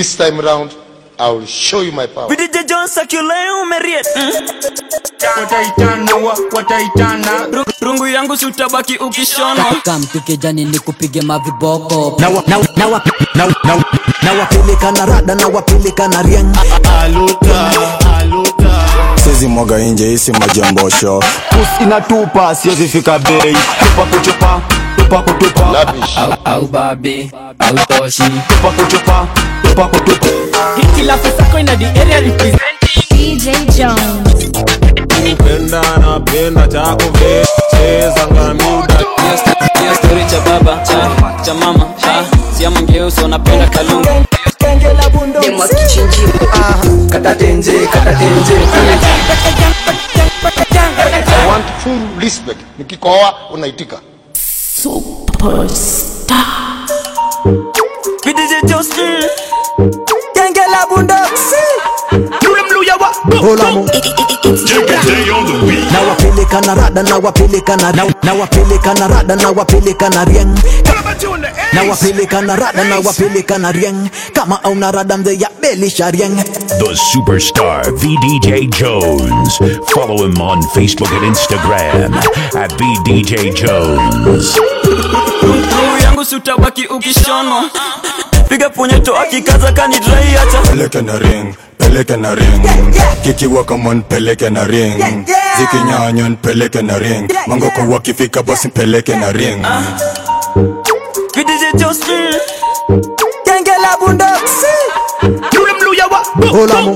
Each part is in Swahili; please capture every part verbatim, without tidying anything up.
This time around, I will show you my power. V D J Jones akileo umeriet. Wataitana wa, wataitana Rungu yangu sutabaki ukishona. Kam tukijani ni kupige maviboko. Na wa, na wa, na wa, na wa, na wa, na wapeleka na rada na wapeleka na rieng. Aluta, aluta Sezi mwaga inje isi majambosho. Pusi inatupa, siwezi fika bei. Tupa kuchupa, tupa kutupa Lavish. Au, au babi, au toshi. Tupa kuchupa, tupa kutupa. Hiki la fesako ina the area represent D J Jones. Upenda na penda chako ve cheza ngamuda. Hiyo story cha baba, cha, cha mama, ha. Siya mangeuso napenda kalungu. Demo kichinji. Kata tenje, kata tenje. I want full respect. Nikikoa unaitika. Superstar. V D J Jones. Genge la bundoksi. Hola mo. Na wapeleka na rada na wapeleka na na, na wapeleka na rada na wapeleka na rieng. Na wapeleka na rada na wapeleka na rieng. Kama au na rada mze ya beli sharieng. The superstar V D J Jones. Follow him on Facebook and Instagram at V D J Jones. Rungu yangu sutabaki ukishona. Piga punyeto akikaza kani dry hata. Peleke na ring, peleke na ring. Kiki waka mon peleke na ring. Ziki nyanyon peleke na ring. Mangoko wakifika basi peleke na ring. V D J Jones. Genge la bundoksi. Hola mo.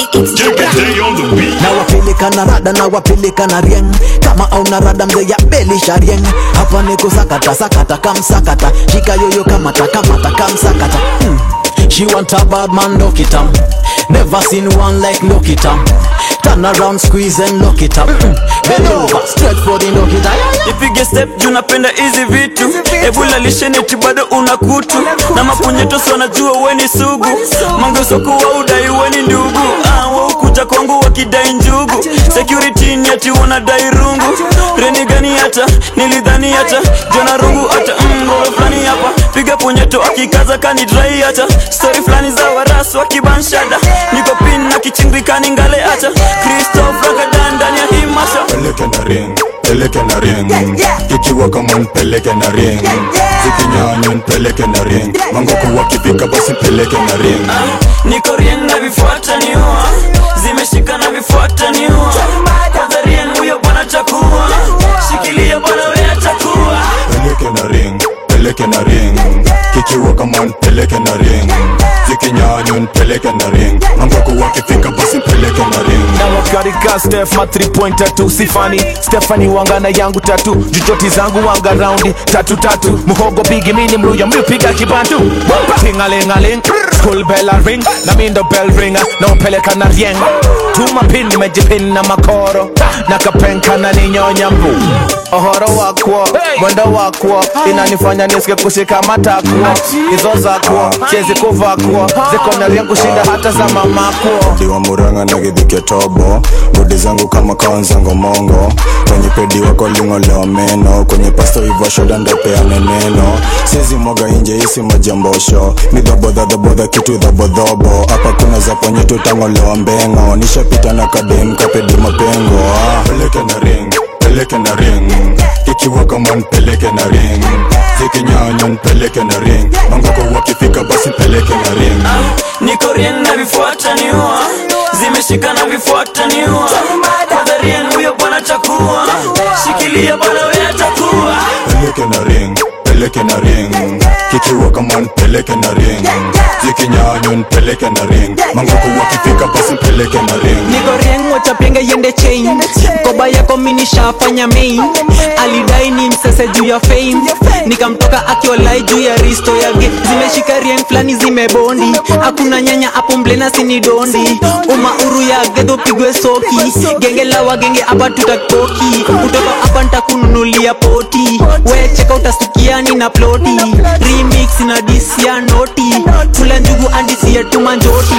Na wapeleka na rada na wapeleka na rieng. Kama au na rada mze ya beli sharieng. Hapa niko sakata sakata kamsakata. Shika yoyo kamata kamata kamsakata. hmm. She want a bad man, look it up. Never seen one like look it up. Turn around, squeeze and lock it up. mm. Bend over, straight for the lock it up. Ipige step juu napenda hizi vitu. Ebula lisheneti bado unakutu. Na mapunyeto so najua weni sugu. Mangoso kuwa udai weni ndugu. Ah, wakuja kwangu wakidai njugu. Security nyati wanadai rungu. Reni gani hata, nilidhani hata. Jona rungu hata, mgolo flani hapa. Piga punyeto akikaza kani dry hata. Story flani za warasu wakibanshada. Niko pin na kichingikani ngale hata. Christoph Rakadan ndani ya hii masha. Peleke na ring, peleke na ring. Kiki waka mon peleke na ring. Ziki nyanyon peleke na ring. Mangoko wakifika basi peleke na ring. Niko rieng na vifuata niua. Zimeshika na vifuata niua. Kwanza rieng huyo bwana chakua. Shikilia bwana wea chakua. Peleke na ring, peleke na ring. Kiki waka mon peleke na ring. Ziki nyanyon peleke na ring. Mangoko wakifika basi peleke na ring. Na wakarika Steph ma three pointer tu sifani. Stephanie wanga na yangu tatu. Jujoti zangu wanga roundi tatu tatu. Muhogo bigi mini mluya mpiga kibantu. Tingalingaling, school bell a ring. Na mindo bell ringer, na upeleka na rieng. Tuma pin nimejipin na makoro. Na kapenka na ninyonya mbu. Ohoro wakwo, mwendo wakwo. Inanifanya nisike kushika matakwo. Izo zakwo, chezi kuvakwo. Ziko na rieng kushinda hata za mamakwo. Diwa muranga na githike tobo. Bodi zangu kama kawanzango mongo. Kwenye pedi wako lingo leo meno. Kwenye pasto hivyo shoda ndopeane neno. Sezi mwaga inje isi majambosho. Midhobo dha dhobo dha kitu dhobo dhobo. Hapa kuna za ponye tutango leo mbengo. Nishapita na kadem kapedi mapengo. ah. Peleke na ring, peleke na ring. Kiki waka man peleke na ring. Ziki nyanyon peleke na ring. Mangoko wakifika basi peleke na ring. Niko rieng na vifuata niua. Zimeshika na vifuata niua. Kwanza rieng huyo bwana chakua. Shikilia bwana wea chakua. Peleke na ring, peleke na ring. Kiki waka man peleke na ring. Ziki nyanyon peleke na ring. Mangoko wakifika basi peleke na ring. Niko rieng wacha penga yende chain. Koba yako mini shafanya main. Alidai ni msese juu ya fame. Nikamtoka akiolai juu ya risto yake. Zimeshika rieng flani zimebondi. Hakuna nyanya hapo mblena sini dondi. Uma uru ya gedo pigwe soki. Genge la wagenge hapa tutakoki. Kutoka hapa nitakununulia poti. We cheka utasukia ni na ploti. Remix na disi ya noti. Tula njugu andisi ya tumanjoti.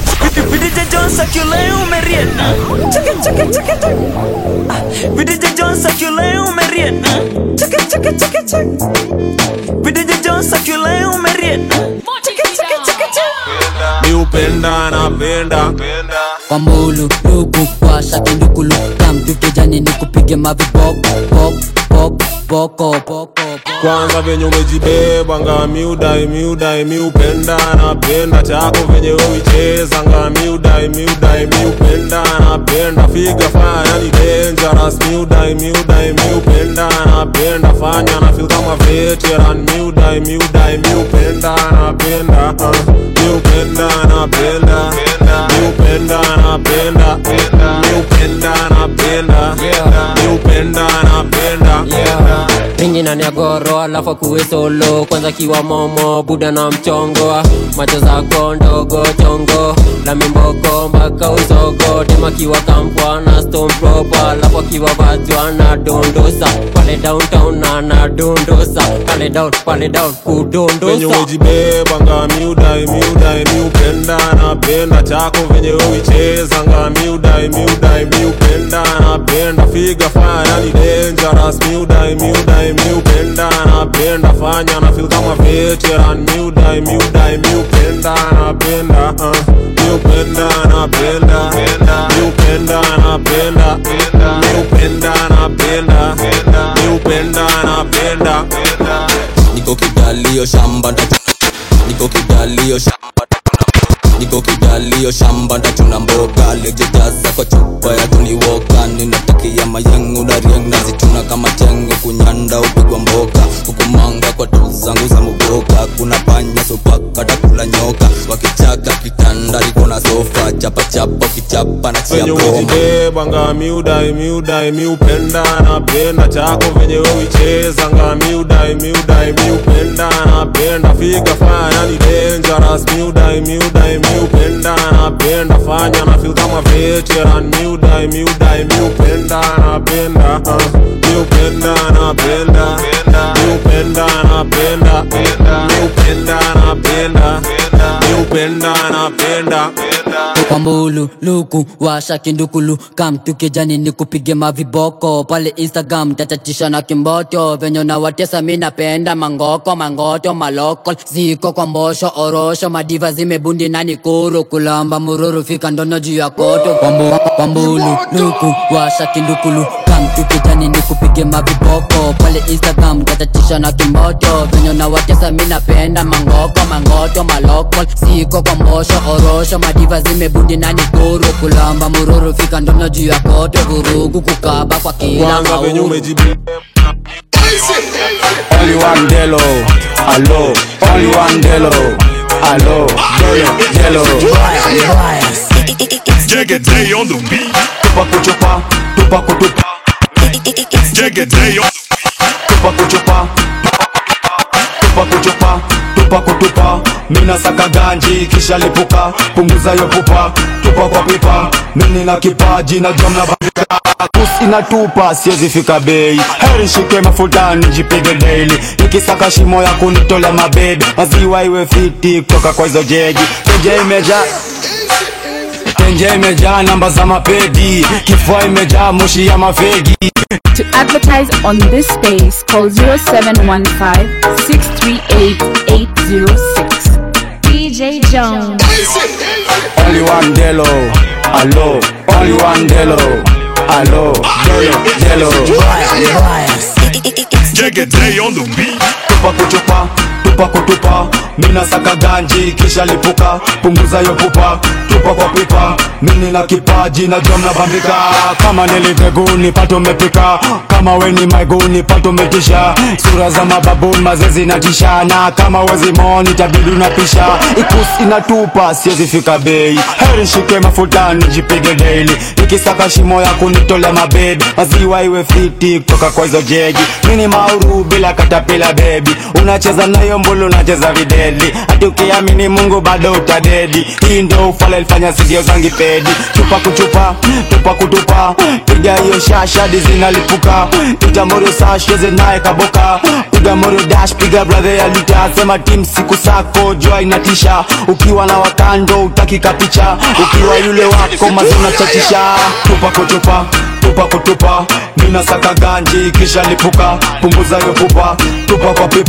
V D J Jones akileo umeriet. Cheke cheke cheke cheke. V D J Jones akileo umeriet. Cheke cheke cheke cheke. V D J Jones akileo umeriet. Cheke cheke cheke cheke. upenda napenda kwa mbulu luku washa kindukulu kamtuke jani nikupige maviboko pok pok poko poko kwanza venye umejibeba ngami udai miudai miupenda napenda chako venye uicheza ngami udai miudai miupenda napenda figa fanya ni dangerous miudai miudai miupenda napenda fanya na feel kama veteran miudai miudai miupenda napenda uh, miupenda napenda miupenda napenda miupenda napenda miupenda napenda Ringi na niagoro alafu kuwe solo kwanza kiwa momo buda na mchongo macho zako ndogo chongo la mimboko mpaka usogo dema kiwa kampwa na stone proper alafu kiwa batwa na dondosa pale downtown na na dondosa pale down pale down kudondosa venye umejibeba ngami udai miudai miupenda napenda chako venye uicheza ngami udai miudai miupenda napenda figa fanya ni dangerous miudai miudai miupenda napenda fanya na feel kama veteran miudai miudai miupenda napenda uh, miupenda napenda miupenda napenda miupenda napenda miupenda napenda niko kidalio shamba niko kidalio shamba niko kidalio shamba ndatuna mboga lejejaza kwa chupa ya Tony Walker ninatakia mayengu na rieng nazituna kama tengo kunyanda upigwa mboka hukumanga kwa tu zangu za muboka kuna panya sopaka takula nyoka wakichaka kitanda liko na sofa chapa chapa kichapa na chia broma venye umejibeba ngami udai miudai miupenda napenda chako venye uicheza ngami udai miudai miupenda napenda figa fanya ni dangerous miudai miudai miupenda napenda fanya na feel kama veteran miudai miudai miupenda napenda uh, miupenda napenda miupenda napenda miupenda napenda miupenda napenda kwa mbulu luku washa kindukulu kamtuke jani nikupige maviboko pale Instagram tatatisha na kimboto venye na watesa mimi napenda mangoko mangoto maloko ziko kwa mbosho orosho madiva zimebundi na nikuru kulamba mururu fika ndono juu ya koto kwa mbulu luku washa kindukulu kamtuke jani nikupige maviboko pale Instagram tatatisha na kimboto venye na watesa mimi napenda mangoko mangoto maloko ziko kwa mbosho orosho madiva zimebundi na nikuru kulamba mururu fika ndono juu ya koto vurugu kukaba kwa kila mauru Only one Delo, allo, only one Delo, allo, Delo, Delo. Jagaday on the beat. Tupa kuchupa, tupa kutupa. Jagaday on the beat. Tupa kuchupa, tupa kuchupa, tupa kutupa. Mina saka ganji kisha lipuka, punguza yo pupa, tupa kwa pipa. Mimi na kipaji na jomna babika. Kus inatupa siwezi fika bei. Heri shike mafuta nijipige daily. Nikisaka shimo ya kunitola mabebe. Maziwa iwe fiti kutoka kwa hizo jeji. Teje imejaa Tenje imejaa namba za mapedi. Kifua imejaa moshi ya mafegi. To advertise on this space, call zero seven one five, six three eight, eight zero six. D J Jones. Only one Delo, allo, only one Delo, allo, Delo, Delo. Jagaday on the beat. Tupa kuchupa, tupa kutupa. Mina saka ganji kisha lipuka, punguza yo pupa, tupa kwa pipa. Mimi na kipaji na jomna bambika. Kama niliveguni pato mepika, kama weni maiguni pato metisha. Sura za mababuni mazezi natishana, kama wezi moni tabidu napisha. Ikus inatupa siwezi fika bei. Heri shike mafuta nijipige daily. Nikisaka shimo ya kunitole mabebe. Maziwa iwe fiti kutoka kwa hizo jeji. Mini mauru bila katapila baby. Unacheza nayo mbulu unacheza videli. Ati ukiamini Mungu bado utadedi. Hii ndo ufala ilifanya sidio zangi pedi. Tupa kuchupa, tupa kutupa. Piga hiyo shasha dizi nalipuka. Piga morio sash yeze nae kaboka. Piga morio dash piga brother ya lita. Sema team siku sako joa inatisha. Ukiwa na wakando utakika picha. Ukiwa yule wako mazuna chatisha. Tupa kuchupa, tupa kutupa. Mina saka ganji kisha lipuka, punguza yo pupa, tupa kwa pipa.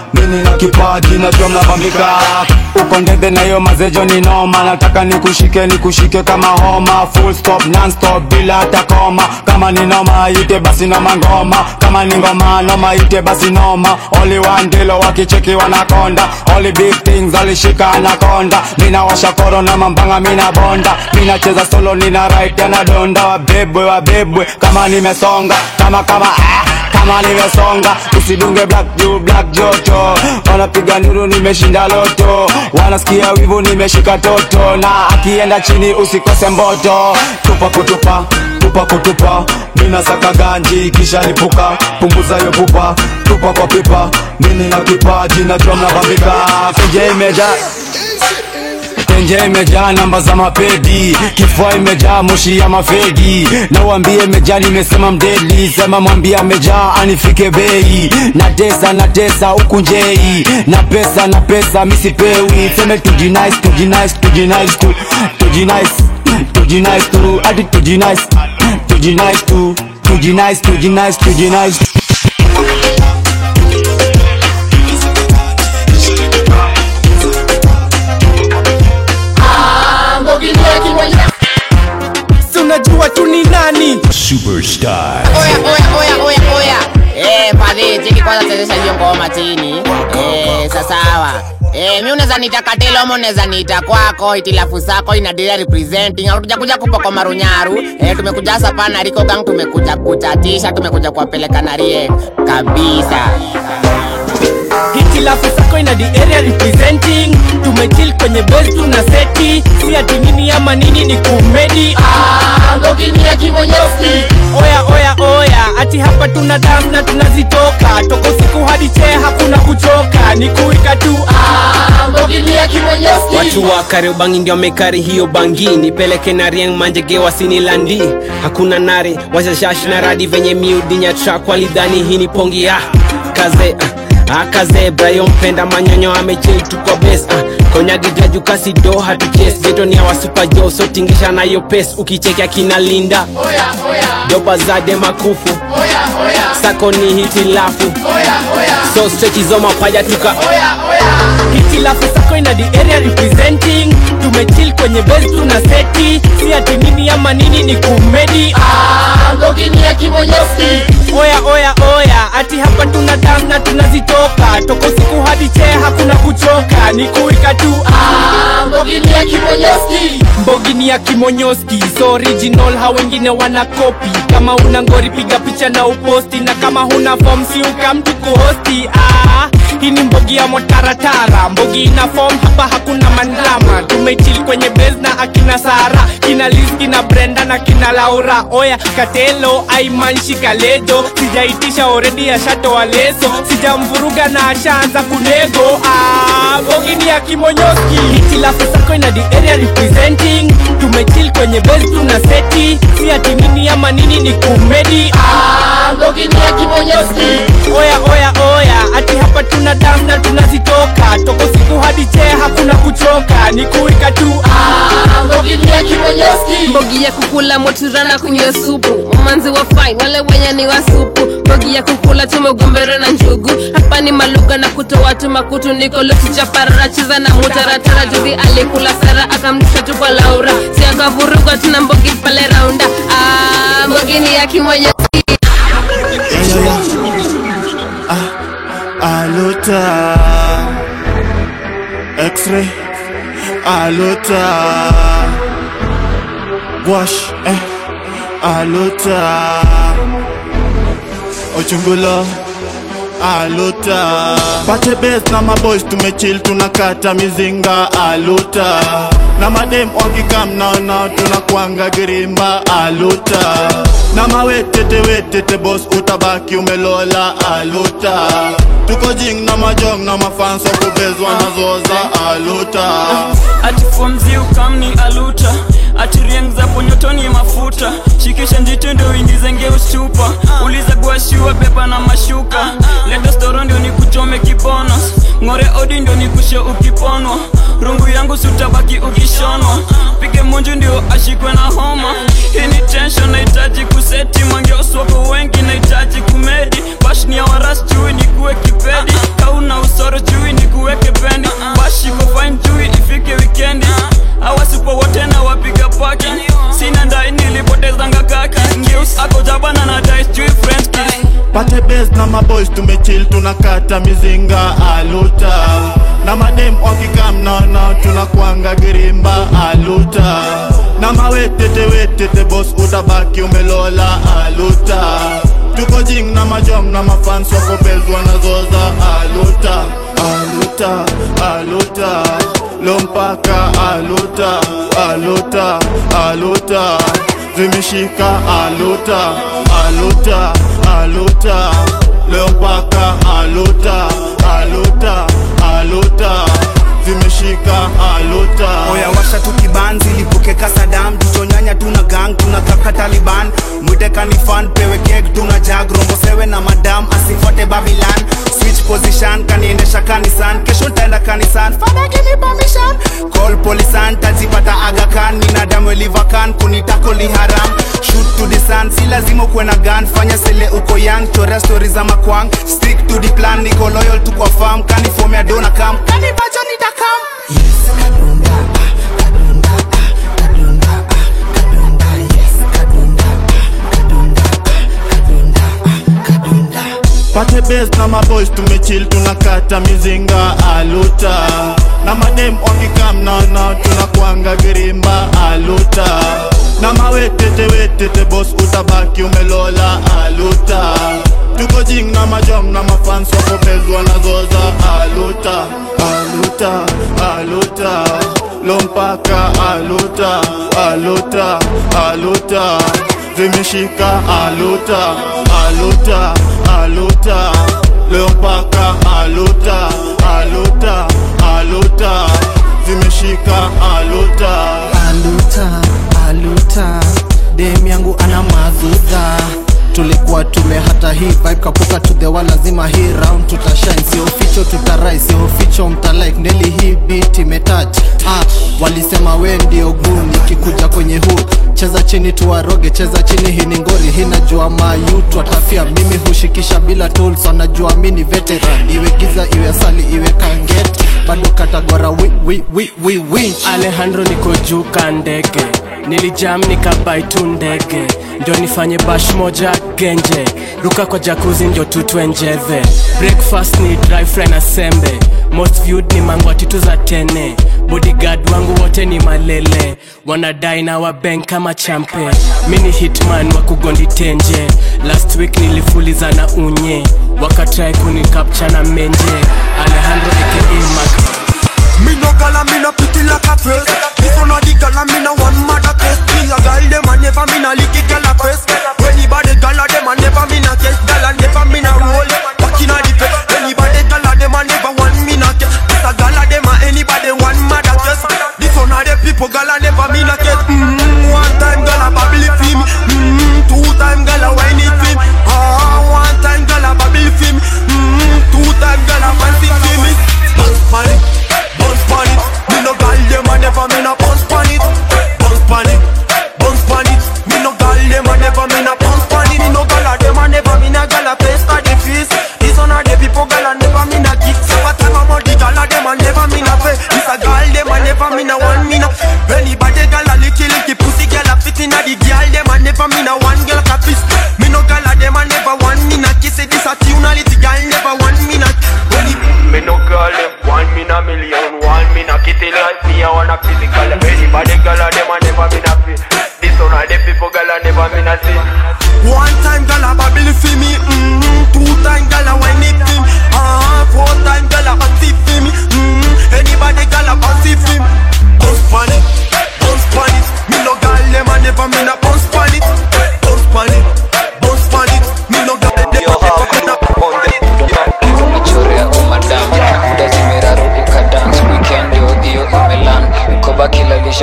mini na kipaji najua mnabambika. Uko ndede na hiyo mazejo ni noma, nataka nikushike nikushike kama homa, full stop non stop bila hata koma. Kama ni noma ite basi noma ngoma, kama ni ngoma noma ite basi noma. Only one deal wakicheki wanakonda, only big things alishika anakonda. Mina washa korona mambanga mina bonda, mina cheza solo nina right na donda. Wabebwe wabebwe kama nimesonga, kama kama ah kama nimesonga. Usidunge black juu black joto, wanapiga nuru nimeshinda loto, wanasikia wivu nimeshika toto. Na akienda chini usikose mboto, tupa kutupa tupa kutupa, mina saka ganji kisha lipuka. Punguza yo pupa, tupa kwa pipa, mini na kipaji najua mnabambika. Kenje imeja Tenje imejaa namba za mapedi, kifua imejaa moshi ya mafegi. Na wambie imejaa nimesema mdeli, sema mwambie amejaa anifike bei. Na tesa na tesa huku njei, na pesa na pesa misipewi. Seme tujinice tujinice tujinice tu, tujinice tujinice tu, adi tujinice tujinice tu, tujinice tujinice tujinice. Unajua tu ni nani Superstar. Oya oya oya oya oya. Eh pale cheki kwanza chezesha hiyo ngoma chini. Eh sasawa. Eh mimi unaweza nita Katelo, unaweza nita kwako, itilafu zako ina dira representing. Hatuja kuja kupoko marunyaru. Eh tumekuja hapa pana Rico Gang, tumekuja kutatisha, tumekuja kuwapeleka na rie kabisa. Hitilafu zako ina the area representing. Tumechill kwenye base tuna seti, si ati nini ama nini ni kumedi. Ah ngokini ya kimonyoski. Oya oya oya, ati hapa tuna dance na tunazitoka, toko siku hadi che hakuna kuchoka, ni kuika tu. Ah ngokini ya kimonyoski. Watu wa Kariobangi ndio mekari hiyo bangi, nipeleke na rieng manjege wasini landi. Hakuna nare, washashash na radi venye miudinya track walidhani hii ni pongi ya kaze. Akaze Brian mpenda manyonyo amechill tu kwa base. uh, Konyagi jaju kasi do hatu chase. Jeto ni hawa super joe so tingisha na yo pace. Ukicheki akina Linda oya oya, dopa zade makufu oya oya, sako ni hitilafu oya oya, so stretch zo mapaja tuka oya oya. Hitilafu zako ina the area representing. Tumechill kwenye base tuna seti, si ati nini ama nini ni kumedi. Ah ngokini ya kimonyoski. Oya oya oya, ati hapa tuna dance na tunazitoka, toko siku hadi che hakuna kuchoka, ni kuika tu. Ah ngokini ya kimonyoski. Mbogini ya kimonyoski, so original ha wengine wana copy. Kama una ngori piga picha na uposti, na kama huna form si ukamtu kuhosti. Ah hii ni mbogi ya motaratara, mbogi ina form hapa hakuna mandrama. Tumechill kwenye base na akina Sara, kina Liz, kina Brenda na kina Laura. Oya Katelo Aiman shikalejo, sijaitisha already ya shato wa leso, sijamvuruga na ashaanza kunego. Ah mbogi ni ya kimonyoski. Hitilafu zako ina the area representing. Tumechill kwenye base tuna seti, si ati nini ama nini ni kumedi. Ah mbogi ni ya kimonyoski. Oya oya oya, ati hapa tuna dance na tunazitoka, toko siku hadi che hakuna kuchoka, ni kuika tu. Ah mbogi ni ya kimonyoski. Mbogi ya kukula motirana kunywa supu, umanzi wa fine wale wenye ni wa supu. Mbogi ya kukula tumegombere na njugu, hapa ni maluga na kutoa tu makutu. Niko lusi chaparara chiza na mutaratara, juzi alikula Sara akamtisha tu kwa Laura, si akavuruga tuna mbogi pale raunda. Ah mbogi ni ya kimonyoski. Aluta X-ray Aluta Wash eh Aluta Ochungulo Aluta Pate base na maboys tumechill tunakata mizinga. Aluta na madem wakikam nao nao tunakuanga girimba. Aluta na mawetete wetete boss utabaki umelola. Aluta tuko jing na majong na mafans wa kubezwa na zoza. Aluta ati fomzi ukamni aluta, ati rieng za ponyotoni mafuta, shikisha njito ndio uingize ngeus chupa, uliza guashiwa beba na mashuka, leta storo ndio nikuchome kibonos, ngore odi ndio nikushe ukiponwa, rungu yangu sutabaki ukishonwa, pige munju ndio ashikwe na homa. Hii ni tension nahitaji kuseti, mangeos wako wengi nahitaji kumedi, bash ni ya waras chui ni kuwe kipedi, kauna usoro chui ni kuweke bendi, bash iko fine chui ifike weekendi, hawa super wote na wapiga paki, sina ndai nilipotezanga kaki, ngeus ako jabana na dice chui French kiss. Pate base na maboys tumechill tunakata mizinga aluta, na madem wakikam na na tunakwanga girimba aluta, na mawetete wetete boss utabaki umelola aluta, tuko jing na majom na mafans wako bezwa na zoza aluta, aluta, aluta, lompaka aluta, aluta, aluta, zimeshika aluta, aluta, aluta, lompaka aluta, aluta, aluta, zimeshika aluta. Oya washa tukibanzi lipuke kasadam, tuchonyanya tuna gang tuna kaka Taliban, mwiteka ni fan pewe keg tuna jag, rombo sewe na madam asifuate Babylon, switch position kaniendesha kanisan, kesho ntaenda kanisan, father give me permission, call polisan tajipata Aga Khan, nina damu liver can kunitako li haram, shoot to the sun si lazima kuwe na gun, fanya sele uko young, chorea stories za makwang, stick to the plan, niko loyal to kwa farm, kanifomea dona kam, kanibacho nitakam. Yes, kadunda, kadunda, kadunda, kadunda, yes, kadunda, kadunda, kadunda, kadunda. Pate base na maboys tumechill tunakata mizinga aluta, na madem wakikam na na tunakwanga girimba aluta, na mawetete wetete boss utabaki umelola aluta, tuko jing na majom na mafans wako bezwa na zoza aluta, aluta, aluta, lompaka aluta, aluta, aluta, zimeshika aluta, aluta, aluta, lompaka aluta, aluta, aluta, zimeshika aluta, aluta, aluta, dem yangu ana mazuza, tulikuwa tume hata hii vibe kapuka to the wall, lazima hii round tutashine, sio ficho tutarai, sio ficho mtalike, neli hii beat imetouch, ah, walisema we ndio guni, kikuja kwenye hood, cheza chini tuwaroge, cheza chini hii ni ngori, hii najua mayutu atafia, mimi hushikisha bila tools, wanajua mini veteran, iwe giza iwe asali iwe kanget, bado katagora wi wi wi wi wi. Alejandro niko juu kandege, nilijam nikabai tu ndege, ndio nifanye bash moja genje, ruka kwa jacuzzi ndio tutwenjeve, breakfast ni dry fry na sembe, most viewed ni mangwa titu za tene, bodyguard wangu wote ni malele, wanadai na wabank kama champe, mini hitman wa kugondi tenje, last week nilifuliza na unye, wakatrai kuni capture na menje, Alejandro aka Mac. Me no gala, me no pretty like a face. This one of the gala, me no one mother case. Me a gal, dem a never me no lick it gala face. Anybody gala, dem a never me no case. Gala never me no roll, back inna the face. Anybody gala, dem a never one me no case. This a gala, dem a anybody one mother case. This one of the people gala never me no case. Mmm, one time gala babble film. Mmm, two time gala whine it film. Ah, one time gala babble film. Mmm, two time gala fancy film. Bounce pon it, bounce pon it. Me no gal dem a never me no bounce pon it. Bounce pon it, bounce pon it. Me no gal dem a never me no bounce pon it. Me no gal a dem a never me no gal a face for the face. This one of the people gal a never me no kick. So what time about the gal a dem a never me no face. This a gal dem a never me no one me no. Anybody gal a licky licky pussy gal a fit inna the gal dem a never me no one gal a piece. Me no gal a dem a never one me no kiss. This a tunality gal never one me no. Me no girl them one me na million, one me na kitty like me I wanna physical. Anybody girl a them a never me na feel. This one of them people girl a never me na see. One time girl a babble for me, mm-hmm. Two time girl a whine it for me, ah, four time girl a fancy for me, mm-hmm. Anybody girl a fancy for me. Bounce pon it, bounce pon it. Me no girl them a never me na bounce pon it. Bounce pon it, bounce pon it. Me no girl them a never me na bounce pon it. Umechorea umadam, muda zimeraruka dance, weekend yo hiyo imelan, koba kilalisha unda plan.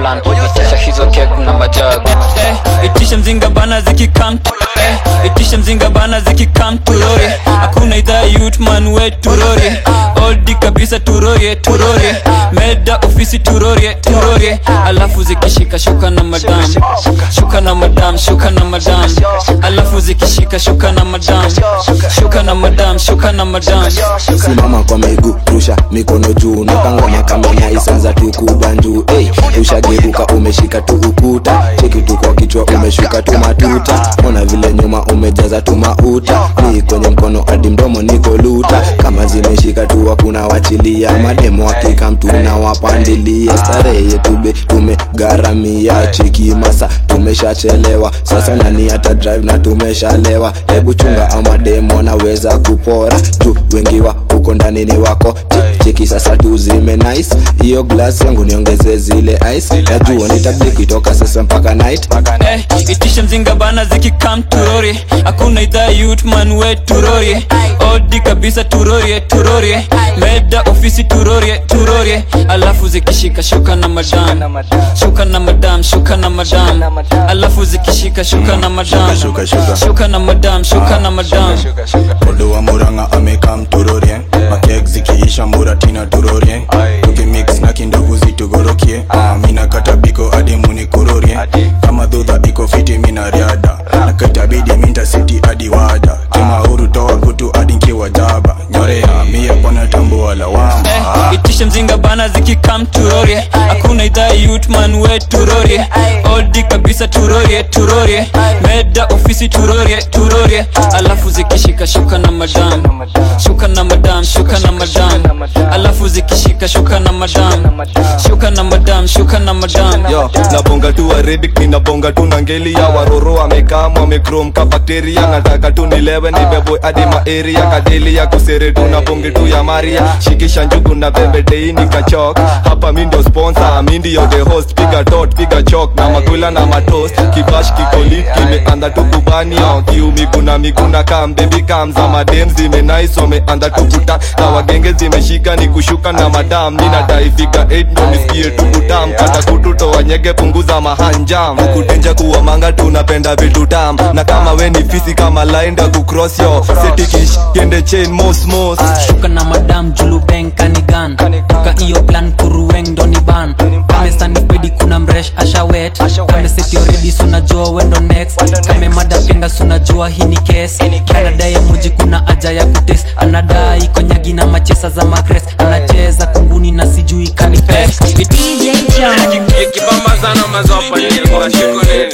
plan itisha hizo cake na majagu eh, itisha mzinga bana zikikam eh, itisha mzinga bana zikikam turori hakuna idhaa youth man we turori oldi kabisa turorie turorie meda ofisi turorie turorie alafu zikishika shuka na madam shuka na madam shuka na madam alafu zikishika shuka na madam shuka na madam shuka na madam simama kwa miguu rusha mikono juu napanga makama na isanza tu kubanju hey, ushageuka umeshika tu ukuta cheki tu kwa kichwa umeshuka tu matuta ona vile nyuma umejaza tu mauta ni kwenye mkono hadi mdomo niko luta kama zimeshika tu hakuna wachilia mademo hakika mtu na wapandilia starehe yetu be tumegaramia cheki masa tumeshachelewa sasa nani hata drive na tumeshalewa hebu chunga ama demo naweza kupora tu wengi wa huko ndani ni wako cheki sasa tu zime nice hiyo glass yangu niongeze zile ice najua nitabiki toka sasa mpaka night eh, itisha mzinga bana zikikam turori hakuna idhaa youth man we turori odi kabisa turorie turorie meda ofisi turorie turorie alafu zikishika shuka na madam shuka na madam shuka na madam alafu zikishika shuka na madam shuka shuka shuka na madam shuka na madam Odo wa Muranga amekam turorie makek zikiisha muratina turorie tukimix na kindogo zitugorokie mina katabiko hadi muni kurorie kama dhudha iko fiti mina riada na katabidi minta city hadi wada kima huru toa kutu hadi nkiwa jaba nyorea mie pona tambua lawama eh, itisha mzinga bana zikikam turorie hakuna idhaa youth man we turorie odi kabisa turorie turorie meda ofisi turorie turorie alafu zikishika shuka na madam shuka na madam shuka na madam alafu zikishika shuka na madam shuka na madam shuka na madam yo nabonga tu Arabic ninabonga tu na ngeli ya waroro amekam amekrom ka bacteria nataka tu nilewe nibebwe hadi ma area kadeli ya kusere tu na bonge tu ya Maria shikisha njugu na bembe dei nikachok hapa mimi ndio sponsor mimi ndio the host piga dot piga chok na makula na matoast kibash kikolit kimeanza tu kubani kiumi kuna mikuna kam baby kam za madem zime nice wameanza tu kuta na wagenge zimeshika ni kushuka na madam nina taifika eight ndo nisikie tu kutam kata kututo wanyege punguza mahanjam ukutenja kuwa manga tunapenda vitu tam na kama we ni fisi kama line da kucross yo setikish kende chain mos mos shuka na madam julu bank kanigan ka iyo plan kuruweng doni ban kame stani pedi kuna mresh ashawet kame seti already sunajua wendo next kame mada pinga sunajua hii ni case anadai muji kuna aja ya kutes anadai konyagi na machesa za magres anacheza kunguni na sijui kanipes D J John kibamba sana mazopa ni kwa shukole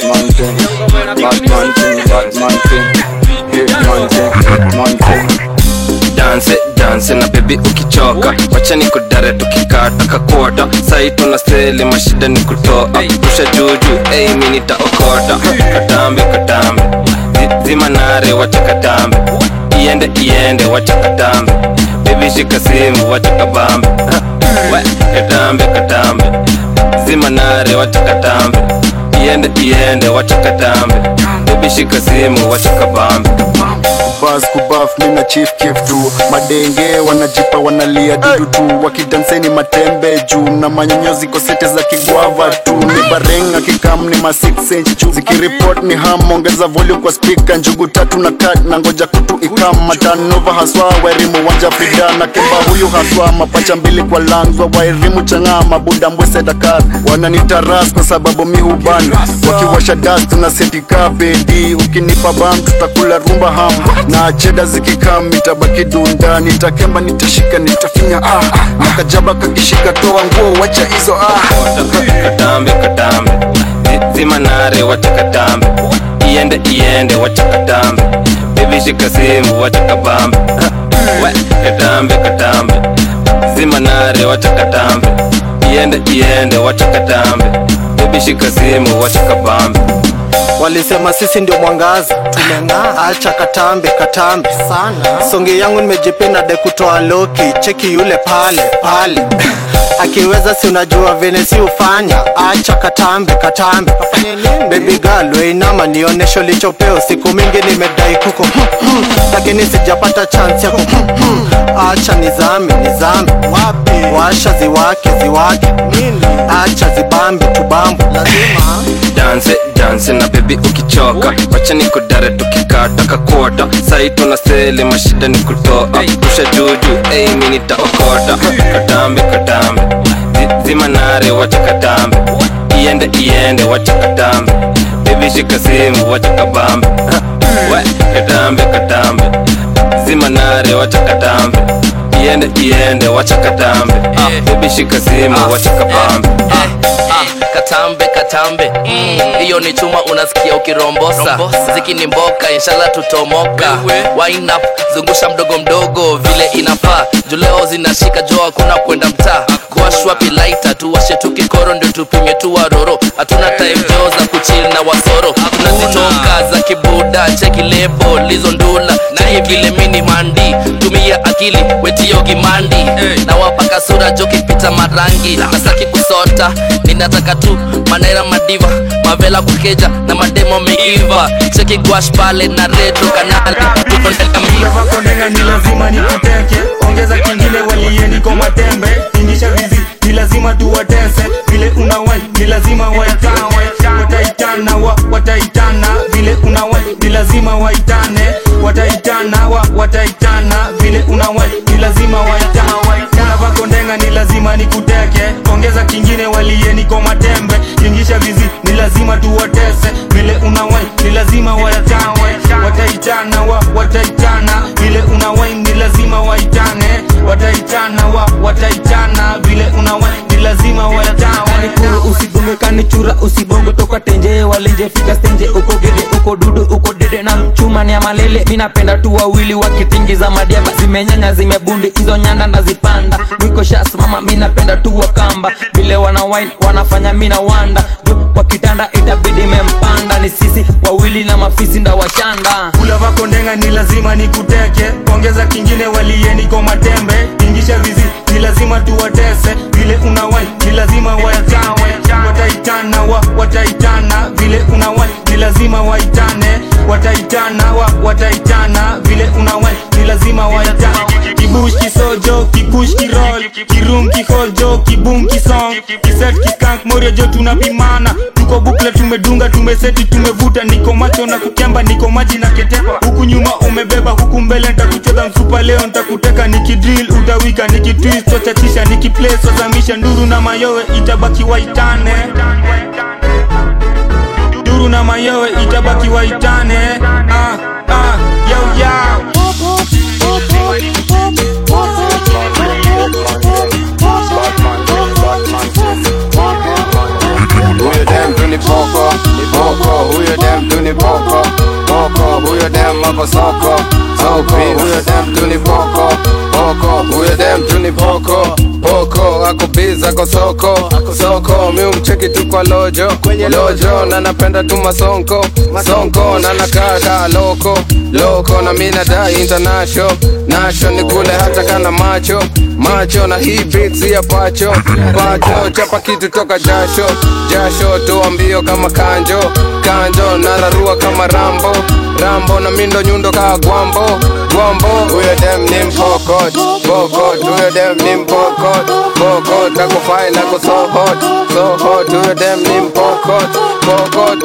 dance dance na baby ukichoka wacha nikudare tukikata kakota sai tuna steli mashida ni kutoa pusha juju hey mimi nitaokota katambe katambe zima nare wacha katambe iende iende wacha katambe baby shika simu wacha kabambe we katambe katambe zima nare wacha katambe iende iende wacha katambe baby shika simu wacha kabambe buzz kubaf nina chief kif tu madenge wanajipa wanalia dudu tu wakidanseni matembe juu na manyonyozi kosete za kigwava tu ni barenga kikam ni ma six inch juu zikireport ni ham ongeza volume kwa speaker njugu tatu na kat na ngoja kutu ikam matanova haswa wairimu wanja frida na kemba huyu haswa mapacha mbili kwa langwa wairimu changa mabuda mbwese Dakar wananitaras kwa sababu mi hubana wakiwasha dust na seti kabedi ukinipa bam tutakula rumba ham na cheda zikikam nitabaki dunda nitakemba nitashika nitafinya ah nakajaba kakishika toa nguo wacha hizo ah katambe katambe zima nare wacha katambe iende iende wacha katambe baby shika simu wacha kabambe we katambe katambe zima nare wacha katambe iende iende wacha katambe baby shika simu wacha kabambe walisema sisi ndio mwangaza tumeng'aa acha katambe katambe sana songe yangu nimejipenda de kutoa loki cheki yule pale pale akiweza si unajua vile si ufanya acha katambe katambe baby girl we inama nionesho lichopeo siku mingi nimedai kuko lakini sijapata chance yako acha nizame nizame wapi washa ziwake ziwake acha zibambe tubambe Dance, dance na baby ukichoka. Wacha nikudare tukikata kakota. Sai tunasele mashida ni kutoa. Pusha juju, ey mimi nitaokota. Katambe, katambe zima nare wacha katambe. Iende, iende wacha katambe. Baby shika simu wacha kabambe. We, katambe, katambe zima nare wacha katambe. Iende, iende wacha katambe. Baby shika simu wacha kabambe. Katambe katambe hiyo mm. Ni chuma unasikia ukirombosa ziki ni mboka inshallah tutomoka. Wind up zungusha mdogo mdogo vile inafaa. Juleo zinashika joa kuna kwenda mtaa. Kuashwa pilaita tuwashe tukikoro ndio tupime tu waroro. Hatuna time jo za kuchill na wasoro. Tunazitoka za kibuda cheki lebo lizo ndula. Cheki vile mini mandi tumia akili wetio gimandi hey. Na wapaka sura joki pita marangi. Nasaki kusota ninataka tu manera madiva mavela kukeja na mademo meiva. Cheki gwash pale na retro kanali. Kulava kondenga ni lazima nikuteke. Ongeza kingine walieni kwa matembe. Ingisha vizi ni lazima tuwatese. Vile unawai ni lazima waitawe. Wataitana wa wataitana. Vile unawai ni lazima waitane. Wataitana wa wataitana. Vile unawai ni lazima waitawe. Kulava kondenga ni lazima nikuteke. Ongeza kingine walieni kwa matembe. Ingisha vizi ni lazima tuwatese. Vile unawai ni lazima waitawe. Wataitana wa wataitana. Vile unawai ni lazima waitane. Wataitana wa wataitana. Vile unawai ni lazima waitawe. Kuru usigunge kanichura usibongo toka tenje walenje fika stenje uko gede uko dudu uko dede na chuma ni ya malele. Minapenda tu wawili wakitingiza madiaba zimenyanya zimebundi hizo nyanda nazipanda. Mwiko shas mama minapenda tu wakamba. Vile wana wine wanafanya mina wanda. Kwa kitanda itabidi mempanda. Ni sisi wawili na mafisi nda washanda. Kulava kondenga ni lazima nikuteke. Ongeza kingine walieni kwa matembe. Ingisha vizi ni lazima tuwatese. Vile unawai ni lazima waitawe. Wataitana wa wataitana. Vile unawai ni lazima waitane. Wataitana wa wataitana. Vile unawai ni lazima waitane. Kibush kisojo kikush kirol. Kirum kiholjo kibum kisong. Kiset kikank morio jo tunapimana. Tuko bukle tumedunga tumeseti tumevuta. Niko macho na kukemba niko maji na ketepa. Huku nyuma umebeba huku mbele nitakucheza msupa leo nitakuteka. Nikidrill utawika nikitwist chachisha nikiplay sozamisha. Nduru na mayowe itabaki waitane. Nduru na mayowe itabaki waitane. Ah ah yo yo. Huyo dem tu ni poko, ni poko. Huyo dem tu ni poko, poko. Huyo dem mako soko, soko. Huyo dem tu ni poko, poko. Huyo dem tu ni poko, poko. Ako biz, ako soko, soko. Mi umcheki tu kwa lojo, lojo. Na napenda tu masonko, sonko. Na nakaka loko, loko. Na mina dai international, nasho. Ni kule hata kana macho, macho. Na hii beats ya pacho, pacho. Chapa kitu toka jasho, jasho. Tuambio kama kanjo, kanjo. Nararua kama rambo, rambo. Na mindo nyundo kaa guambo, guambo. Huyo dem ni mpokot, pokot. Huyo dem ni mpokot, pokot. Ako fine, ako so hot, so hot. Huyo dem ni mpokot, pokot.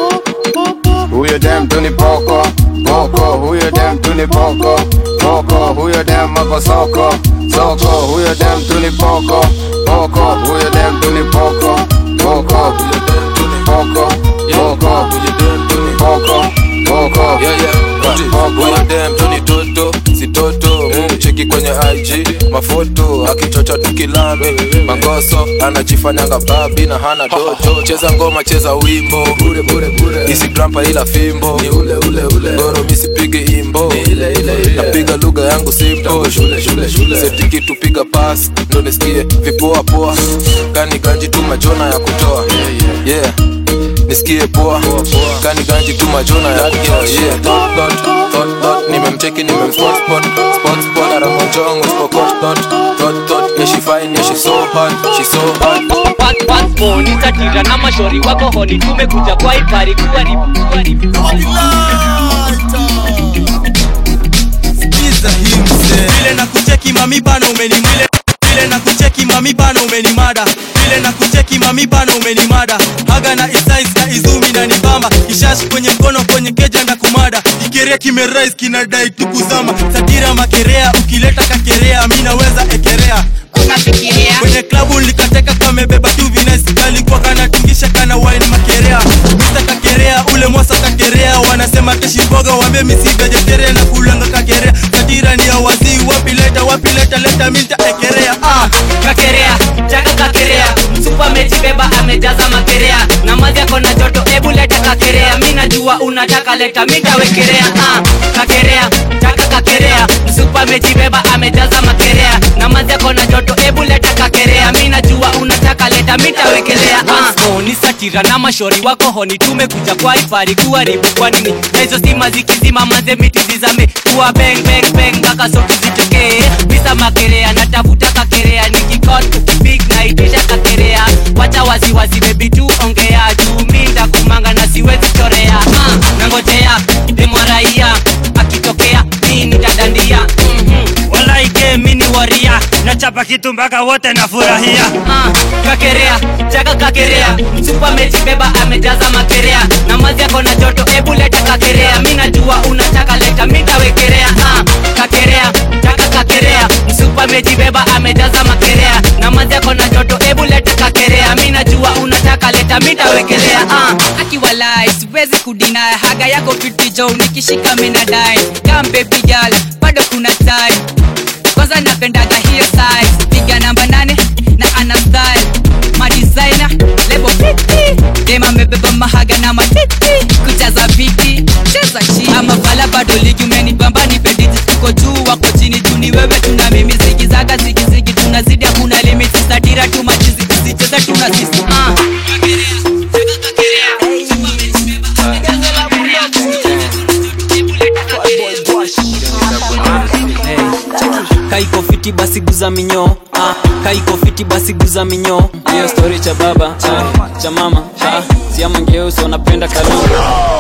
Huyo dem tu ni poko, poko. Huyo dem tu ni poko, poko. Huyo dem ako soko, soko. Huyo dem tu ni poko, poko. Huyo dem tu ni poko, poko. Huyo dem tu ni poko, poko. Huyo dem tu ni poko, poko. Yeah yeah. Huyo dem tu ni toto, si toto. Cheki kwenye I G mafoto akichocha tukilame mangoso anajifanyanga babi na hana toto. Cheza ngoma cheza wimbo bure bure bure. Isi grandpa ila fimbo ni ule ule ule. Goro misi pige imbo ni ile ile ile. Napiga lugha yangu simple shule shule shule. Seti kitu piga pass ndo nisikie vipoa poa. Kani ganji tu majona ya kutoa yeah, yeah. Nisikie poa kani ganji tu majona ya kutoa yeah. Thought thought thought thought nimemcheki nimemspot spot spot spot. Aramonjongo spokot thought thought thought. Yeah she fine yeah she so hot she so hot. Pat pat phone itatira na mashori wako honi. Tumekuja kwa ipari kuwa ni kuwa ni Skiza himse. Vile na kucheki mami bana umenimwile. Vile vile na kucheki mami bana umenimada, vile na kucheki mami bana umenimada. Haga na isize na izumi na nibamba, kishashi kwenye mkono kwenye keja na kumada. Ikerea kimerais kinadai tukuzama, satira makerea ukileta kakerea mimi naweza ekerea. Unafikiria kwenye klabu likateka kamebeba tu vinesi, kalikuwa kanatungisha kana wine makerea. Mr kakerea ule mwasa kakerea, wanasema keshi mboga wambe misi vegetarian na kulanga kakerea. Satira ni ya wazii wapi leta wapi leta leta minta ekerea. Ah, kakerea, chaka kakerea, msupa mejibeba amejaza makerea. Na mazi yako na joto ebu leta kakerea, mimi najua unataka leta mita wekerea. Ah, kakerea, chaka kakerea, msupa mejibeba amejaza makerea. Na mazi yako na joto ebu leta kakerea, mimi najua unataka leta mita wekelea. Ah, ni satira na mashori wako honi, tumekuja kwa ifari kuharibu kwa nini? Na hizo stima zikizima maze miti zizame, kuwa bang bang bang mpaka sote zitokee. Bisa makerea natafuta kakerea, nikikot ukipik na itisha kakerea. Wacha wazi wazi baby tu ongea, juu mimi ndakumanga na siwezi chorea. Ah, nangojea demo raia akitokea mimi nitadandia. Mhm, wala ike mimi ni waria, nachapa kitu mpaka wote nafurahia. Ah, kakerea, chaka kakerea, msupa mejibeba amejaza makerea. Na mazi yako na joto ebu leta kakerea, mimi najua unataka leta mita wekerea. Ah, kakerea, chaka kakerea, msupa mejibeba amejaza makerea. Na mazi yako na joto ebu leta kakerea, mimi najua unataka leta mita wekelea. Ah, akiwalai siwezi kudinai, haga yako fiti jo nikishika mina dai. Come baby girl, bado kuna time, kwanza napendaga hiyo size. Piga namba nane na ana style, ma designer lebo fiti. Dema mebeba mahaga na matiti, kujaza viti, cheza chini. Ama bala bado ligi umenibamba nipenditi. Tuko juu wako chini, tuni wewe tuna mimi. Zigi zaga zigi zigi tunazidi hakuna limit. Sadira tu machizi tusicheza tuna sisi. Ah, kakerea, chaka kakerea, super mejibeba amejaza makerea. Kaiko fiti basi guza minyo, ah, kaiko fiti basi guza minyo. Hiyo story cha baba, ah, cha mama, ah, siya mangeuso wanapenda kalongo.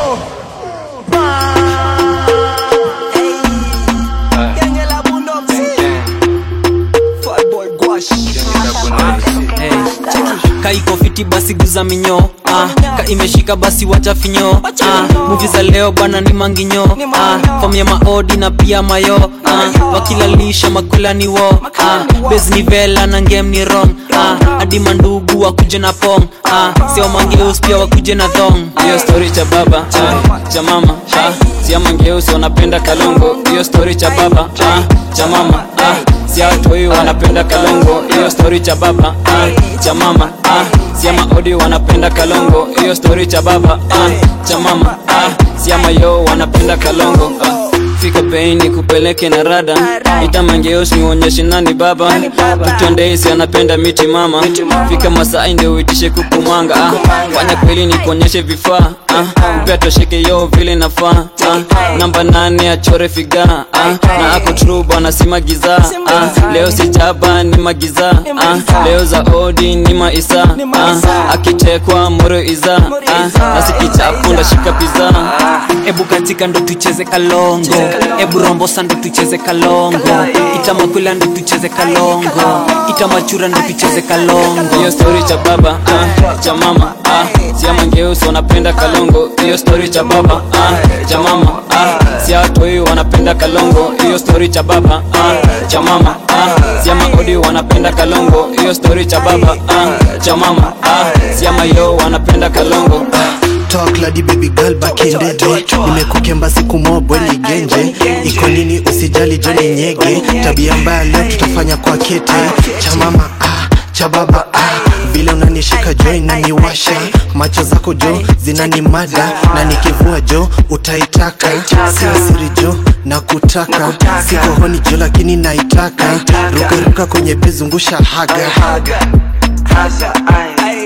Kaiko fiti basi guza minyo, ah, ka imeshika basi wacha finyo. Ah, movie za leo bana ni manginyo, ah, form ya maodi na pia mayo, ah, wakilalisha makula ni wo, ah, bez ni vela na game ni wrong, ah, hadi mandugu wakuje na pong, ah, sio mangeus pia wakuje na thong. Hiyo story cha baba, ah, cha mama, ah, sio mangeus wanapenda kalongo. Hiyo story cha baba, ah, cha mama, ah, sia watoi wanapenda kalongo. Hiyo story cha baba, ah, cha mama, ah, sia maodi wanapenda kalongo. Hiyo story cha baba, ah, cha mama, ah, sia mayo wanapenda kalongo. Ah, fika peini kupeleke na rada, ita mangeos nionyeshe nani baba. Tutondesi anapenda miti mama, fika Masai ndio uitishe kukumanga. Ah, fanya kweli nikuonyeshe vifaa, ah, upea tosheke yo vile nafaa. Ah, namba nane achore figa, ah, na ako true bwana si magiza. Ah, leo si jaba ni magiza, ah, leo za odi ni maisa. Ah, akichekwa moro iza, ah, na sikichapu ndashika pizza. Ebu katika ndo tucheze kalongo, ebu rombo sando tucheze kalongo. Ita makula ndo tucheze kalongo, ita machura ndo tucheze kalongo. Hiyo story cha baba, ah, cha mama, ah, siya mangeuso wanapenda kalongo. Hiyo story cha baba, ah, cha mama, ah, siya watoi wanapenda kalongo. Hiyo story cha baba, ah, cha mama, ah, siya maodi wanapenda kalongo. Hiyo story cha baba, ah, cha mama, ah, siya mayo wanapenda kalongo. Talk lady baby girl back in the day, nimekukemba siku mobwe ni genje. Iko nini usijali joni nyege, tabia mbaya leo tutafanya kwa kete. Cha mama ah, cha baba ah, vile unanishika jo inaniwasha. Macho zako jo zinanimada, na nikivua jo utaitaka. Sio siri jo na kutaka, siko honi jo lakini naitaka. Ruka ruka kwenye pezungusha haga, haga, haga,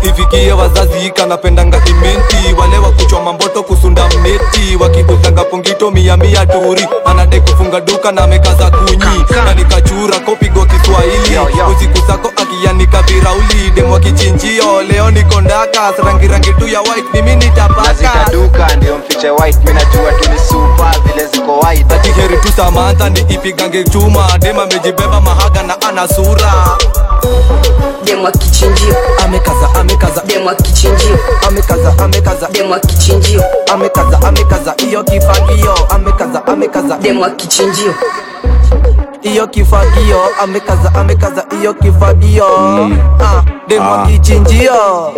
ifikie wazazi kanapendanga imenti wale wa kuchoma mboto kusunda mneti wakikuzanga pongito mia mia turi anadai kufunga duka na mekaza kunyi na nikachura kopigwa Kiswahili usiku sako akianika virauli demo kichinjio leo niko ndaka rangi rangi tu ya white mimi nitapaka duka ndio mfiche white mimi najua tu ni super vile ziko white ati heri tu Samantha ni ipigange chuma dema amejibeba mahaga na ana sura Demo kichinjio amekaza amekaza Demo kichinjio amekaza amekaza Demo kichinjio amekaza amekaza iyo kifagio amekaza amekaza Demo kichinjio iyo kifagio amekaza amekaza iyo kifagio mm. ah demo ah. kichinjio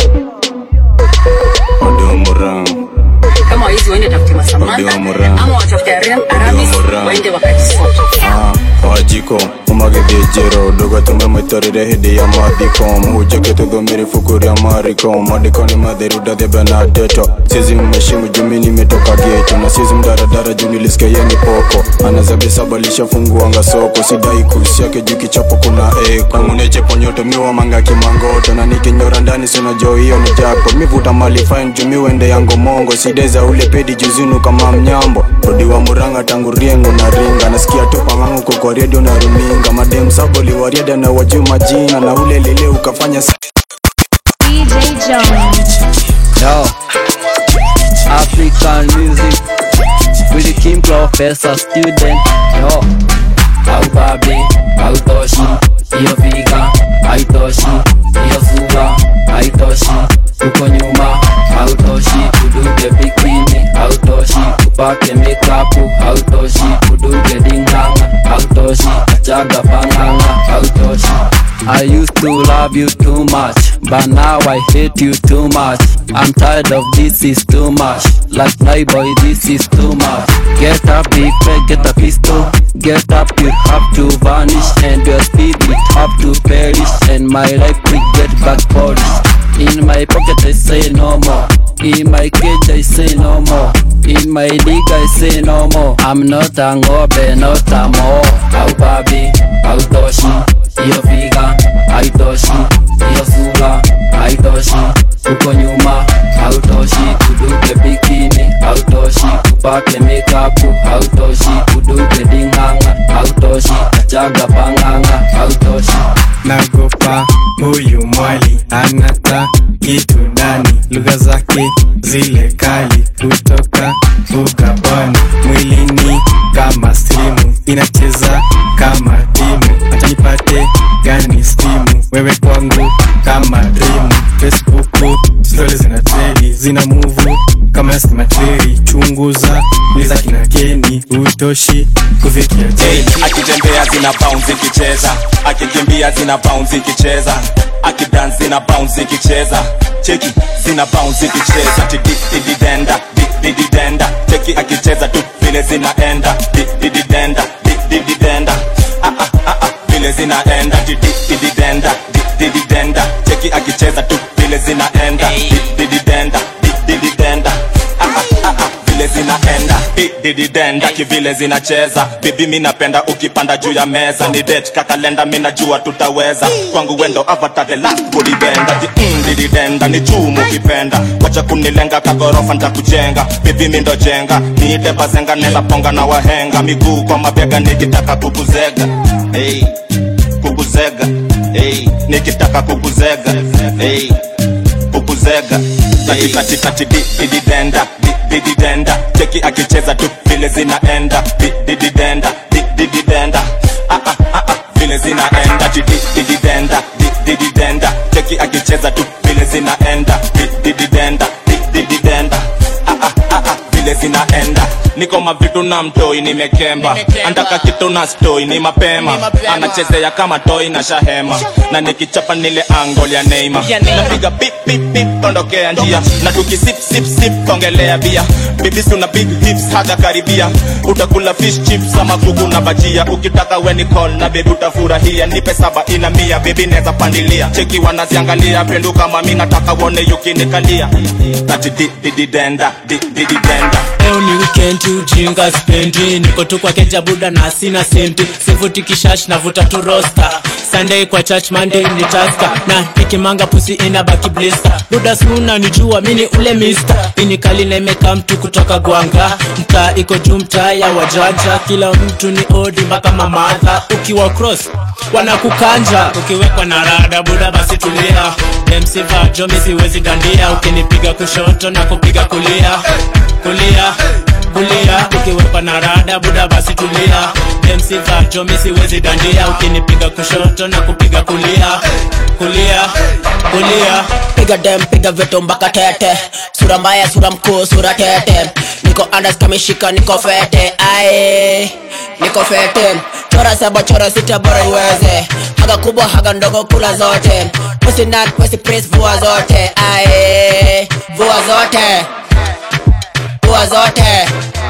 Odumurang kama hizi waende tafute Samantha ama watafute Aramis waende wakajisota ah wajiko umagithijiro dogo tumemwitorire hindi ya mathiko muhunjake tuthomire ibuku ria mariko maandiko ni matheru ndathemba na ndeto sizi mmeshimu jumi nimetoka geto na sizi mdaradara juu nilisikia yeni poko anazabisabalisha funguanga soko sidai kusi yake juu kichapo kuna eko muneche ponyoto miwa manga kimangoto na nikinyora ndani sina joo hiyo ni jako mivuta mali fine jumi wende yango mongo sideza ule pedi juzinu kama mnyambo rodi wa Muranga tangu riengo na ringa nasikia tu pangangu kwa radio na runinga madem saboli wariada na wajuu majina na ule lele ukafanya D J Jones. Yo, African music with the King Professor student. Yo, au babi, au toshi, iyo figa, au toshi, iyo sura, au toshi, uko nyuma, au toshi, kuduge bikini, au toshi, kupake makeup, au toshi, kuduge dinganga, au toshi, achaga panganga, au toshi. I used to love you too much, but now I hate you too much. I'm tired of this is too much. Like my boy, this is too much. Get up, big friend, get a pistol. Get up, you have to vanish, and your speed will have to perish, and my life will get back polished. In my pocket I say no more. In my cage I say no more. In my league I say no more. I'm not a ngobe, not a mo. Au babi, au toshi, iyo figa, au toshi, iyo sura, au toshi, uko nyuma, au toshi, kuduke bikini, au toshi, kupake makeup, au toshi, kuduke dinganga, au toshi, achaga panganga, au toshi. Nagopa huyu mwali anata kitu ndani, lugha zake zile kali kutoka Ugaboni, mwilini kama simu inacheza kama timu, hata nipate gani stimu, wewe kwangu kama dream. Facebook stories zina trend zina move kama simateri, chunguza niza kina Keni utoshi kufikia hey, akitembea zina bounce ikicheza, akikimbia zina bounce ikicheza, akidance zina bounce ikicheza, cheki zina bounce ikicheza, tidididenda dididenda, cheki akicheza tu vile zinaenda, didididenda didididenda, ah ah ah ah vile zinaenda, didididenda didididenda, cheki akicheza tu vile zinaenda, didididenda didididenda, ah ah ah vile zinaenda, didididenda kivile zinacheza. Bibi mimi napenda ukipanda juu ya meza, ni date kakalenda mimi najua tutaweza, kwangu wendo avatar the last body bender, didididenda ni chumu kipenda, wacha kunilenga kagorofa nitakujenga, bibi mimi ndo jenga, niite bazenga nenda ponga na wahenga, miguu kwa mabega nikitaka kukuzega, hey kukuzega, hey nikitaka kukuzega, hey kukuzega, tati tati tati dididenda dididenda, cheki akicheza tu vile zinaenda, dididenda dididenda, ah ah ah ah vile zinaenda, dididenda dididenda, cheki akicheza tu vile zinaenda, dididenda dididenda, ah ah ah ah vile zinaenda. Niko mavitu na mtoi nimekemba, andaka kitu na stoi ni mapema, anachezea kama toi na shahema, na nikichapa nile angol ya Neymar, napiga bip bip bip tondokea njia, na tukisip sip sip tongelea bia, bibi suna big hips haga karibia, utakula fish chips ama kuku na bajia, ukitaka weni call na baby utafurahia, nipe saba ina mia baby neza pandilia, cheki wanaziangalia pendu kama mimi nataka wone yukinikalia, tati di di di denda di di di denda. Leo ni weekend ati ujinga spendi. Niko tu kwa keja buda na sina senti. Sivuti kishash na vuta tu roster. Sunday kwa church, Monday ni taska. Na nikimanga pusi inabaki blister. Buda suna nijua mini ule mister. Ini kali na imeka mtu kutoka Gwanga. Mtaa iko juu mtaa ya wajaja. Kila mtu ni odi mpaka mamadha. Ukiwa cross wanakukanja. Ukiwekwa na rada buda basi tulia. M C Vajo mi siwezi dandia. Ukinipiga kushoto na kupiga kulia. Kulia, kulia. Ukiwekwa na rada buda basi tulia. M C Vajo mi siwezi dandia. Ukinipiga kushoto na kupiga kulia. Kulia, kulia. Piga dem, piga veto mpaka tete. Sura mbaya, sura mkuu, sura tete. Niko andas kameshika, niko fete. Aye, niko fete. Chora saba, chora sita, bora iweze. Haga kubwa, haga ndogo, kula zote. Pussy nut, pussy press, vua zote. Aye, vua zote. Vua zote.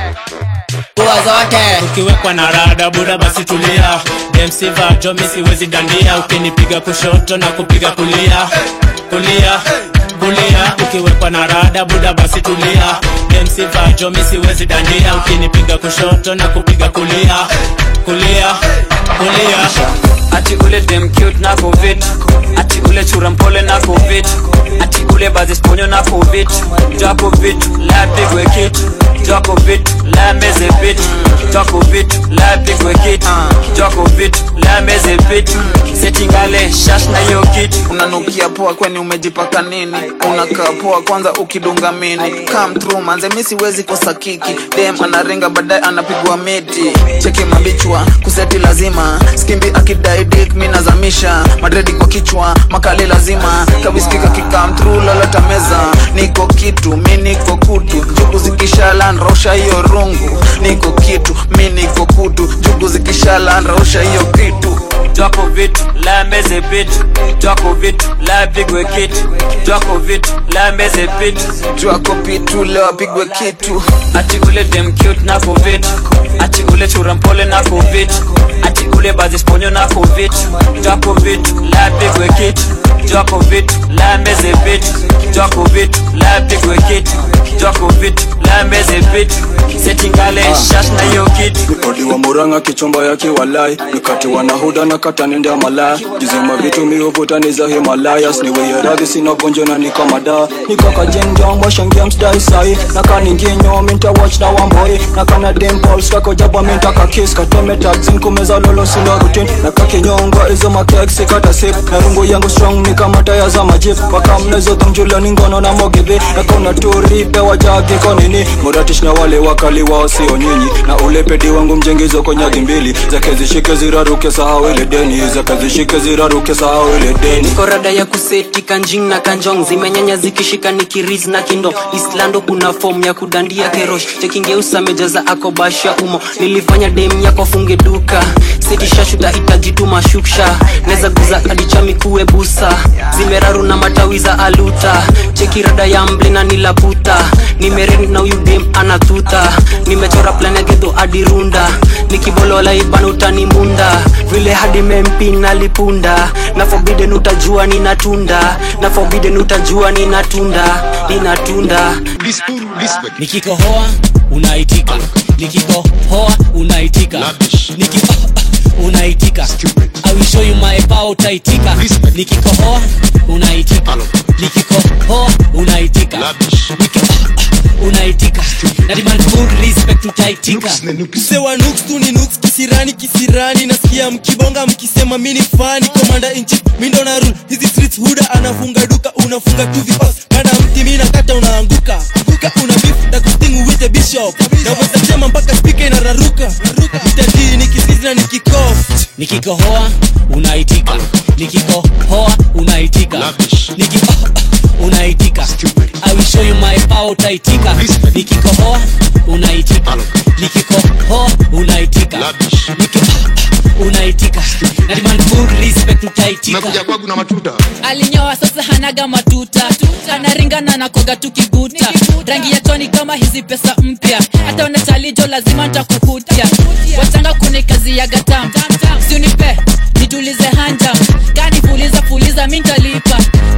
Vua zote. Ukiwekwa na rada buda basi tulia. M C Vajo mi siwezi dandia. Ukinipiga kushoto na kupiga kulia. Kulia, kulia. Ukiwekwa na rada buda basi tulia. M C Vajo mi siwezi dandia. Ukinipiga kushoto na kupiga kulia. Kulia, kulia. Ati ule dem cute na covid. Ati ule chura mpole na covid. Ati ule bazi sponyo na covid. Joko bit, la pigwe kit. Joko bit, la meze bit. Joko bit, la pigwe kit. Joko bit, la meze bit. Setingale, shash na yo kit. Unanukia poa kweni umejipaka nini? Unakaa poa kwanza ukidunga mini. Come through manze mi siwezi kosa kiki. Dem anaringa baadaye anapigwa miti. Cheki mabichwa, kuseti lazima. Skimbi akidai dik minazamisha. Madredi kwa kichwa, makali lazima. Kawiskika kikam through lolota meza. Niko kitu, mi niko kutu. Jugu zikishala nrausha hiyo rungu. Niko kitu, mi niko kutu. Jugu zikishala nrausha hiyo kitu. Joko bit, la meze bit. Joko bit, la pigwe kit. Joko bit, la meze bit. Joko pitu, leo pigwe kitu. Ati ule dem cute na covid. Ati ule chura mpole na covid. Ati ule bazi sponyo na covid. Joko bit, la pigwe kit. Joko bit, la meze bit. Joko bit, la pigwe kit. Joko bit, la meze bit. Setingale, shash na yo kit. Nikodi wa Muranga kichomba yake walai. Nikati wanahuda na kata nende ya malaya. Jizema vitu miuvuta ni za Himalayas. Niwe ya radhi sina gonjo na nika mada. Nika kajenjong wa shangia msdai sai. Naka ninginyo minta watch na wamboi. Naka na dimples kako jaba minta kakis. Katome tagzin kumeza lolo sino routine. Naka kinyonga izo makeksi kata sip. Na rungo yangu strong nika mataya za majip. Waka mnezo tamjula ningono na mogebe. Naka unaturi pewa jagi konini. Muratish na wale wakali wao sio nyinyi. Na ule pedi wangu mjengizo konyagi mbili. Zake zishike ziraruke sahau ile deni. Zake zishike ziraruke sahau ile deni. Niko rada ya kuseti kanjing na kanjong. Zimenyanya zikishika nikiriz na kindo. Islando kuna form ya kudandia kerosh. Chekingeusa mejaza akobasha umo. Nilifanya dem yako funge duka. Seti shashuta itajituma shuksha. Neza guza adichami kuwe busa. Zimeraru na matawi za aluta. Cheki rada ya mble na nilaputa. Nimerendi na uyu dem anatuta. Nimechora plan ya gedo adirunda. Nikibolo la ibana utanimunda. Vile hadi mempi nalipunda. Na forbidden utajua ni natunda. Na forbidden utajua ni natunda. Ni natunda. Nikikohoa unaitika. Nikikohoa unaitika. Nikikohoa unaitika. I will show you my power utaitika. Nikikohoa unaitika. Nikikohoa unaitika. Nikikohoa unaitika. Na demand full respect utaitika. Sewa nuks tu ni nuks kisirani kisirani. Nasikia mkibonga mkisema mini fani. Commander in chief mindo na rule. Hizi streets huda anafunga duka. Unafunga tu vipas. Kanda mti mina kata unaanguka. Anguka una beef na kustingu with a bishop. Na weza chema mpaka speaker inararuka. Nitadii nikisizi na nikikof. Nikikohoa unaitika. Nikikohoa unaitika. Nikikohoa unaitika. I will show you my power utaitika. Nikikohoa unaitika. Nikikohoa unaitika. Nikikohoa unaitika. Na demand full respect utaitika. Nakuja kwangu na matuta. Alinyoa sasa hanaga matuta. Anaringana na koga tukiguta. Rangi ya toni kama hizi pesa mpya. Hata unachalijo lazima nitakukutia. Watanga kuni kazi ya gatam. Si unipe nitulize hanja. Kani fuliza fuliza mintalipa. Kani picha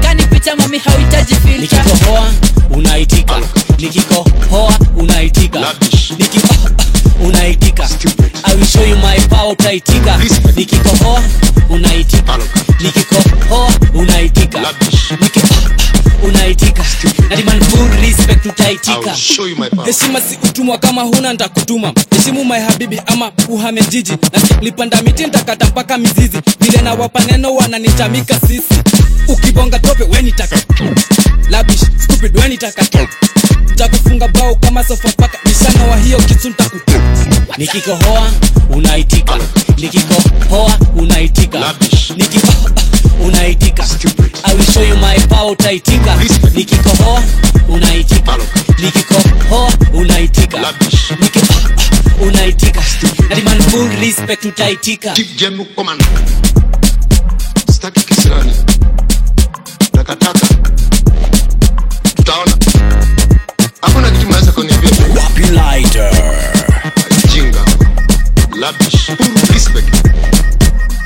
filter mami hauhitaji filter. Nikikohoa unaitika, nikikohoa unaitika, nikikohoa unaitika. I will show you my power utaitika. Nikikohoa unaitika, nikikohoa unaitika, nikikohoa unaitika. Na demand full respect utaitika. Heshima si utumwa, kama huna nitakutuma. Heshimu my habibi ama uhame jiji. Na lipanda miti nitakata mpaka mizizi. Vile na wapa neno wananitamika sisi. Ukibonga tope we nitaka labish stupid we nitaka nitakufunga bao kama sofa paka nishana wa hiyo kitu nitakutu. Nikikohoa unaitika, nikikohoa unaitika, nikikohoa unaitika. I will show you my power utaitika. Nikikohoa unaitika, nikikohoa unaitika, nikikohoa unaitika. Na demand full respect utaitika. Chief General Commander, staki kisirani, takataka tutaona. Hakuna kitu mnaweza kuniambia. Wapi lighter jinga labish full respect.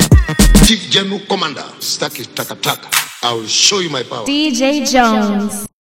Chief General Commander, staki takataka. I will show you my power. D J Jones.